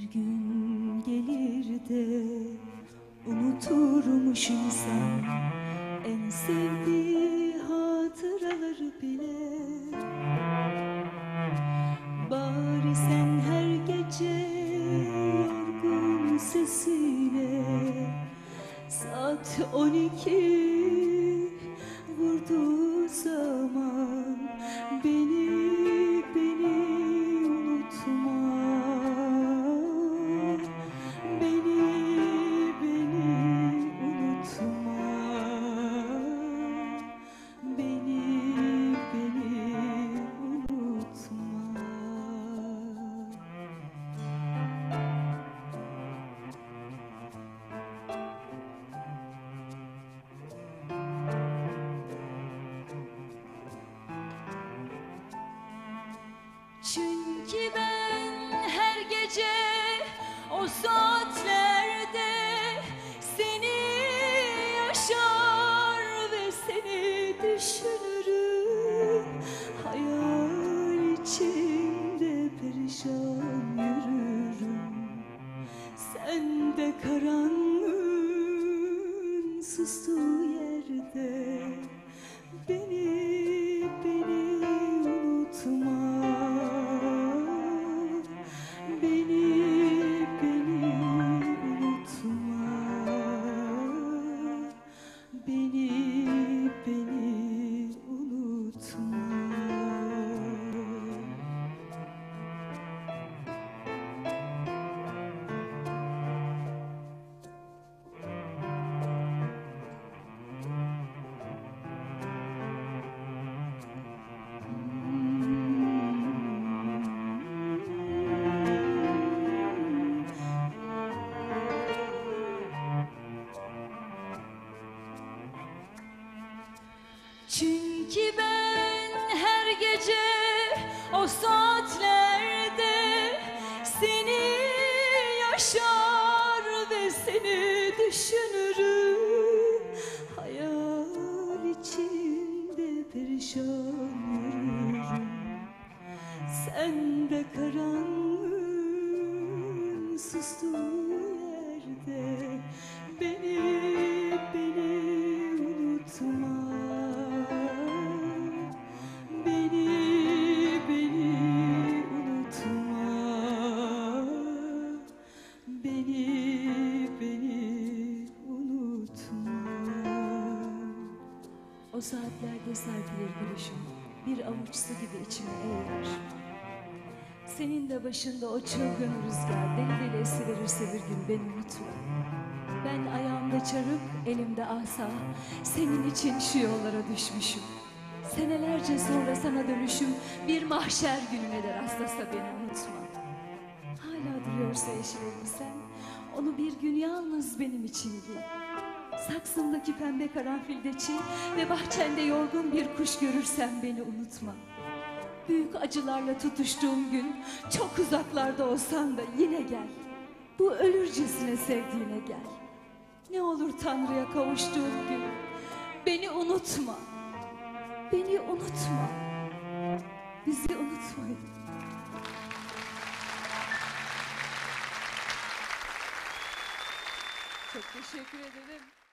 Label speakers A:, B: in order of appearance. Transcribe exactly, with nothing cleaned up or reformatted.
A: gün gelir de unuturmuş insan en sevdiği hatıraları bile. Bari sen her gece yorgun sesiyle saat on iki vurduğu zaman beni beni unutma. Çünkü ben her gece o saatlerde seni yaşar ve seni düşünürüm. Hayal içinde perişan yürürüm. Sen de karanlığın sustuğu yerde beni beni unutma. Çünkü ben her gece o saatlerde seni yaşar ve seni düşünürüm. Hayal içinde perişan yürürüm. Sen de karanlığın sustuğu yerde beni beni unutma. O saatlerde serpilir gülüşün, bir avuç su gibi içime eğilir. Senin de başında o çılgın rüzgar deli deli esiverirse bir gün beni unutma. Ben ayağımda çarık, elimde asa, senin için şu yollara düşmüşüm. Senelerce sonra sana dönüşüm bir mahşer gününe de rastlasa beni unutma. Hala duruyorsa yeşil elbisen, onu bir gün yalnız benim için giy. Saksındaki pembe karanfilde çiğ ve bahçende yorgun bir kuş görürsen beni unutma. Büyük acılarla tutuştuğum gün, çok uzaklarda olsan da yine gel. Bu ölürcesine sevdiğine gel. Ne olur Tanrı'ya kavuştuğum gün, beni unutma. Beni unutma. Bizi unutmayın. Çok teşekkür ederim.